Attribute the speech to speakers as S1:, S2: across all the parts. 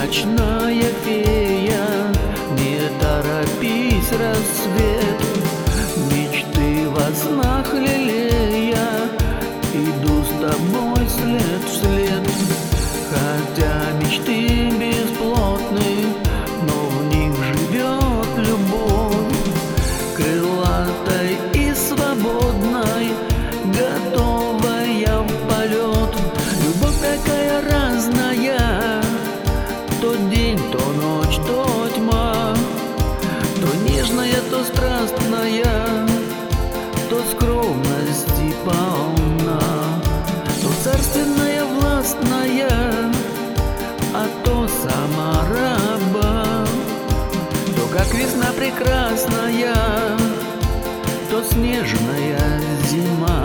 S1: ночная фея, не торопись, рассвет. Мечты во снах лелея, иду с тобой след в след. Хотя мечты бесплотны, но в них живет любовь, крылатой и свободной, готовая в полет. Любовь такая разная, то день, то ночь, то тьма, то нежная, то страстная, то скромности полна, то царственная, властная, а то сама раба. То как весна прекрасная, то снежная зима.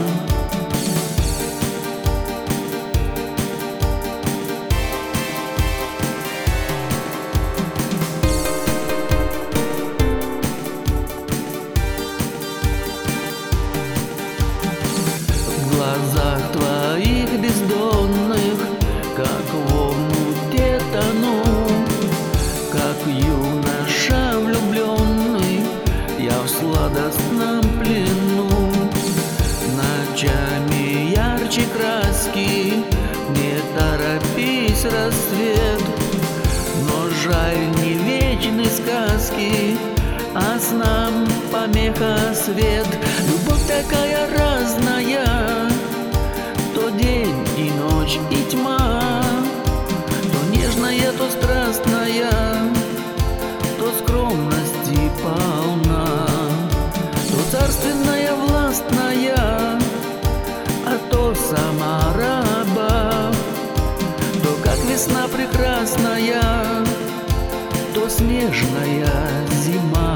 S1: В глазах твоих бездонных, как в омуте тону, как юноша влюбленный, я в сладостном плену. Ночами ярче краски, не торопись, рассвет. Но жаль, не вечны сказки, а снам помеха свет. Любовь такая разная, то день и ночь и тьма, то нежная, то страстная, то скромности полна, то царственная, властная, а то сама раба. То как весна прекрасная, то снежная зима.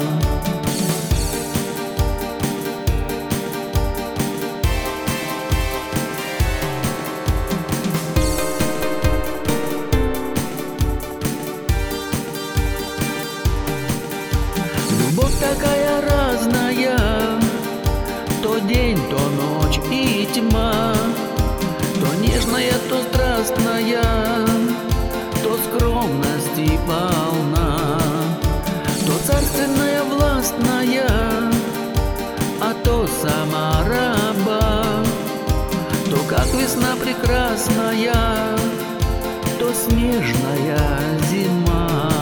S1: Любовь такая разная, то день, то ночь и тьма, то нежная, то страстная, то скромности полна, то царственная, властная, а то сама раба. То как весна прекрасная, то снежная зима.